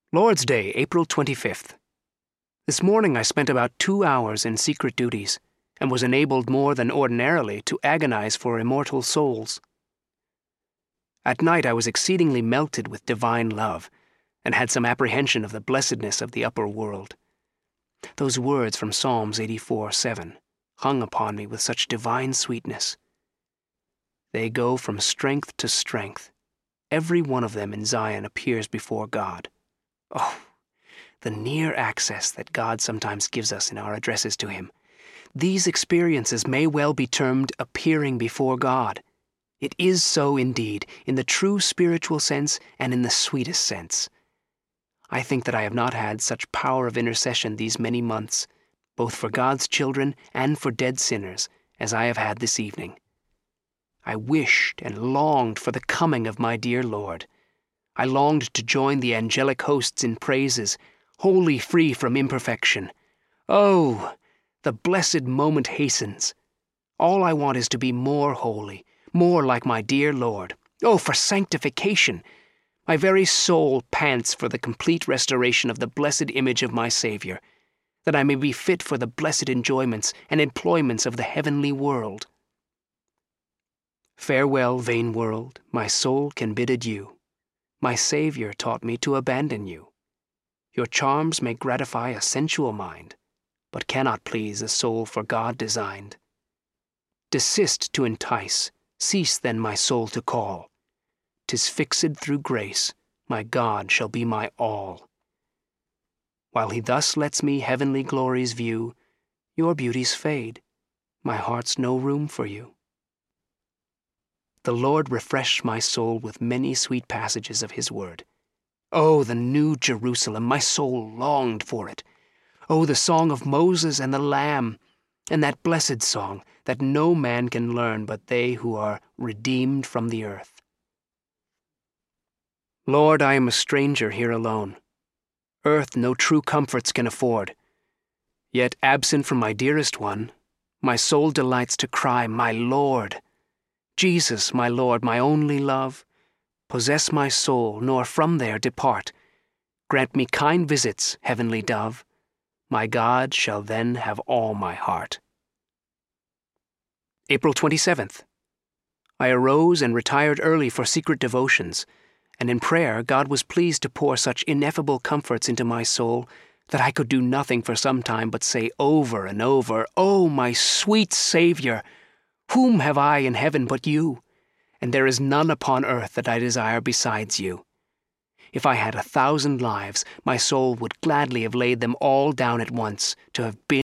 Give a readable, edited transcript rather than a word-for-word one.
Lord's Day, April 25th. This morning I spent about 2 hours in secret duties, and was enabled more than ordinarily to agonize for immortal souls. At night I was exceedingly melted with divine love, and had some apprehension of the blessedness of the upper world. Those words from Psalms 84:7 hung upon me with such divine sweetness. They go from strength to strength. Every one of them in Zion appears before God. Oh, the near access that God sometimes gives us in our addresses to Him. These experiences may well be termed appearing before God. It is so indeed, in the true spiritual sense and in the sweetest sense. I think that I have not had such power of intercession these many months, both for God's children and for dead sinners, as I have had this evening. I wished and longed for the coming of my dear Lord. I longed to join the angelic hosts in praises, wholly free from imperfection. Oh, the blessed moment hastens. All I want is to be more holy, more like my dear Lord. Oh, for sanctification! My very soul pants for the complete restoration of the blessed image of my Savior, that I may be fit for the blessed enjoyments and employments of the heavenly world. Farewell, vain world, my soul can bid adieu. My Savior taught me to abandon you. Your charms may gratify a sensual mind, but cannot please a soul for God designed. Desist to entice, cease then my soul to call. 'Tis fixed through grace, my God shall be my all. While He thus lets me heavenly glories view, your beauties fade, my heart's no room for you. The Lord refreshed my soul with many sweet passages of His word. Oh, the new Jerusalem, my soul longed for it. Oh, the song of Moses and the Lamb, and that blessed song that no man can learn but they who are redeemed from the earth. Lord, I am a stranger here alone. Earth no true comforts can afford. Yet absent from my dearest one, my soul delights to cry, my Lord. Jesus, my Lord, my only love, possess my soul, nor from there depart. Grant me kind visits, heavenly dove. My God shall then have all my heart. April 27th. I arose and retired early for secret devotions, and in prayer God was pleased to pour such ineffable comforts into my soul that I could do nothing for some time but say over and over, "Oh, my sweet Savior! Whom have I in heaven but you? And there is none upon earth that I desire besides you. If I had 1,000 lives, my soul would gladly have laid them all down at once, to have been